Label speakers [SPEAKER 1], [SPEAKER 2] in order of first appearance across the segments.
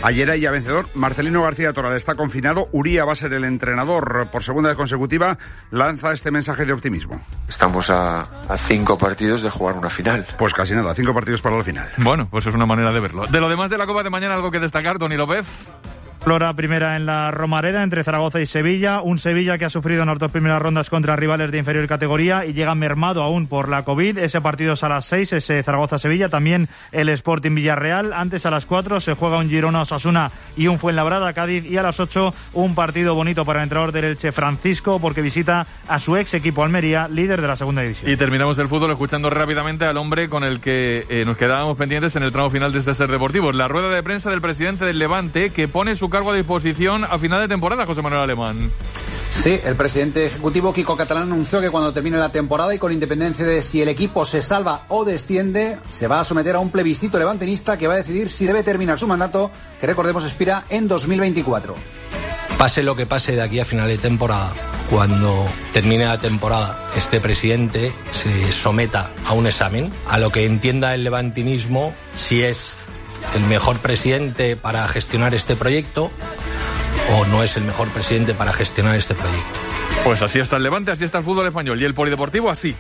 [SPEAKER 1] Ayer ya vencedor, Marcelino García Toral está confinado, Uría va a ser el entrenador por segunda vez consecutiva, lanza este mensaje de optimismo.
[SPEAKER 2] Estamos a 5 partidos de jugar una final.
[SPEAKER 1] Pues casi nada, 5 partidos para la final.
[SPEAKER 3] Bueno, pues es una manera de verlo. De lo demás de la Copa de mañana, ¿algo que destacar, Toni López?
[SPEAKER 4] Flora primera en la Romareda entre Zaragoza y Sevilla, un Sevilla que ha sufrido en las 2 primeras rondas contra rivales de inferior categoría y llega mermado aún por la COVID. Ese partido es a las 6, ese Zaragoza-Sevilla, también el Sporting Villarreal. Antes a las 4 se juega un Girona-Osasuna y un Fuenlabrada-Cádiz, y a las 8 un partido bonito para el entrenador del Elche, Francisco, porque visita a su ex equipo Almería, líder de la segunda división.
[SPEAKER 3] Y terminamos el fútbol escuchando rápidamente al hombre con el que nos quedábamos pendientes en el tramo final de este Ser Deportivo, la rueda de prensa del presidente del Levante, que pone su cargo a disposición a final de temporada, José Manuel Alemán.
[SPEAKER 5] Sí, el presidente ejecutivo Quico Catalán anunció que cuando termine la temporada y con independencia de si el equipo se salva o desciende, se va a someter a un plebiscito levantinista que va a decidir si debe terminar su mandato, que recordemos expira en 2024.
[SPEAKER 6] Pase lo que pase de aquí a final de temporada, cuando termine la temporada, este presidente se someta a un examen, a lo que entienda el levantinismo, si es el mejor presidente para gestionar este proyecto o no es el mejor presidente para gestionar este proyecto.
[SPEAKER 3] Pues así está el Levante, así está el fútbol español, y el polideportivo así.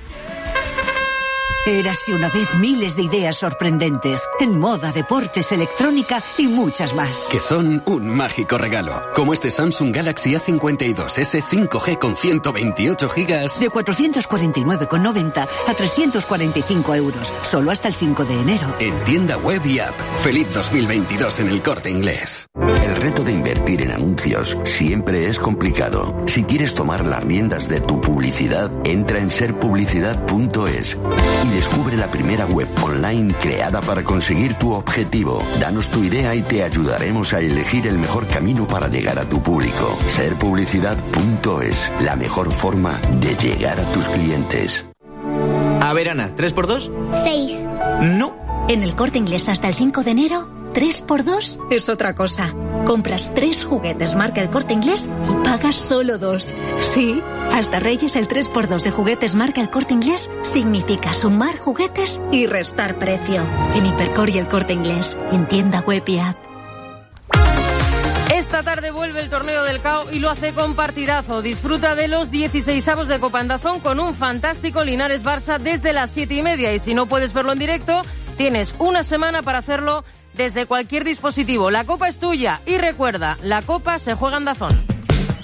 [SPEAKER 7] Érase una vez miles de ideas sorprendentes en moda, deportes, electrónica y muchas más.
[SPEAKER 8] Que son un mágico regalo, como este Samsung Galaxy A52s 5G con 128 gigas.
[SPEAKER 7] De 449,90 a 345 euros, solo hasta el 5 de enero.
[SPEAKER 8] En tienda web y app. Feliz 2022 en El Corte Inglés.
[SPEAKER 9] El reto de invertir en anuncios siempre es complicado. Si quieres tomar las riendas de tu publicidad, entra en serpublicidad.es y descubre la primera web online creada para conseguir tu objetivo. Danos tu idea y te ayudaremos a elegir el mejor camino para llegar a tu público. Serpublicidad.es, la mejor forma de llegar a tus clientes.
[SPEAKER 10] A ver, Ana, ¿3x2?
[SPEAKER 11] 6.
[SPEAKER 10] No.
[SPEAKER 11] En El Corte Inglés hasta el 5 de enero, 3x2 es otra cosa. Compras 3 juguetes marca El Corte Inglés y pagas solo 2. Sí, hasta Reyes el 3x2 de juguetes marca El Corte Inglés significa sumar juguetes y restar precio. En Hipercor y El Corte Inglés, en tienda web y app.
[SPEAKER 12] Esta tarde vuelve el torneo del CAO y lo hace con partidazo. Disfruta de los 16avos de Copa en DAZN con un fantástico Linares-Barça desde las 7:30. Y si no puedes verlo en directo, tienes una semana para hacerlo desde cualquier dispositivo. La Copa es tuya y recuerda, la Copa se juega en DAZN.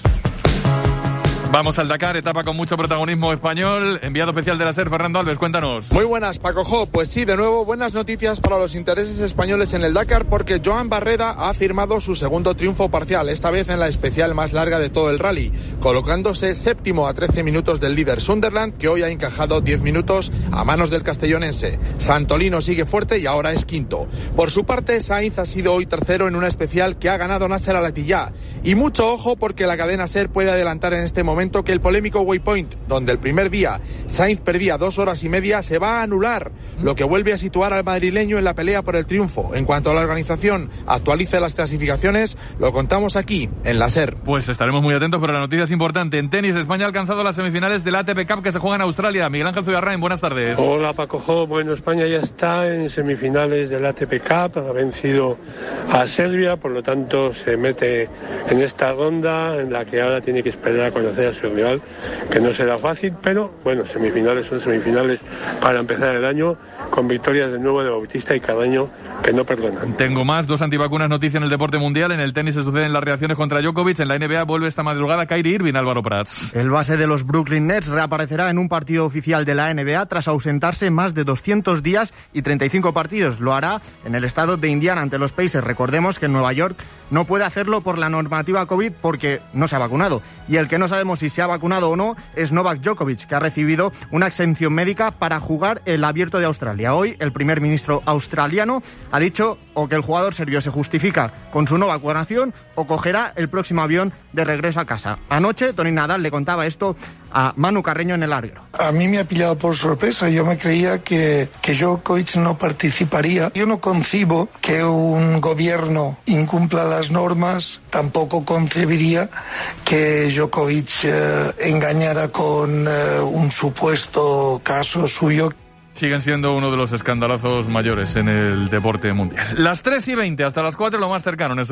[SPEAKER 3] Vamos al Dakar, etapa con mucho protagonismo español. Enviado especial de la SER, Fernando Alves, cuéntanos.
[SPEAKER 13] Muy buenas, Paco Jo. Pues sí, de nuevo, buenas noticias para los intereses españoles en el Dakar, porque Joan Barreda ha firmado su segundo triunfo parcial, esta vez en la especial más larga de todo el rally, colocándose séptimo a 13 minutos del líder Sunderland, que hoy ha encajado 10 minutos a manos del castellonense. Santolino sigue fuerte y ahora es quinto. Por su parte, Sainz ha sido hoy tercero en una especial que ha ganado Nasser Al-Attiyah. Y mucho ojo, porque la cadena SER puede adelantar en este momento que el polémico waypoint, donde el primer día Sainz perdía 2 horas y media, se va a anular, lo que vuelve a situar al madrileño en la pelea por el triunfo. En cuanto a la organización actualice las clasificaciones, lo contamos aquí, en la SER.
[SPEAKER 3] Pues estaremos muy atentos, pero la noticia es importante. En tenis, España ha alcanzado las semifinales del ATP Cup que se juega en Australia. Miguel Ángel Zuyarrain, buenas tardes.
[SPEAKER 14] Hola, Paco Jo. Bueno, España ya está en semifinales del ATP Cup, ha vencido a Serbia, por lo tanto se mete en esta ronda en la que ahora tiene que esperar a conocer a su rival, que no será fácil, pero bueno, semifinales son semifinales para empezar el año, con victorias de nuevo de Bautista y Carreño, que no perdonan.
[SPEAKER 3] Tengo más, 2 antivacunas, noticia en el deporte mundial. En el tenis se suceden las reacciones contra Djokovic. En la NBA vuelve esta madrugada Kyrie Irving, Álvaro Prats.
[SPEAKER 4] El base de los Brooklyn Nets reaparecerá en un partido oficial de la NBA tras ausentarse más de 200 días y 35 partidos. Lo hará en el estado de Indiana ante los Pacers. Recordemos que en Nueva York no puede hacerlo por la normativa COVID porque no se ha vacunado. Y el que no sabemos si se ha vacunado o no es Novak Djokovic, que ha recibido una exención médica para jugar el Abierto de Australia. Hoy el primer ministro australiano ha dicho o que el jugador serbio se justifica con su no vacunación o cogerá el próximo avión de regreso a casa. Anoche Toni Nadal le contaba esto a Manu Carreño en el Larguero.
[SPEAKER 15] A mí me ha pillado por sorpresa. Yo me creía que Djokovic no participaría. Yo no concibo que un gobierno incumpla las normas. Tampoco concebiría que Djokovic engañara con un supuesto caso suyo.
[SPEAKER 3] Siguen siendo uno de los escandalazos mayores en el deporte mundial. Las 3:20 hasta las 4, lo más cercano en este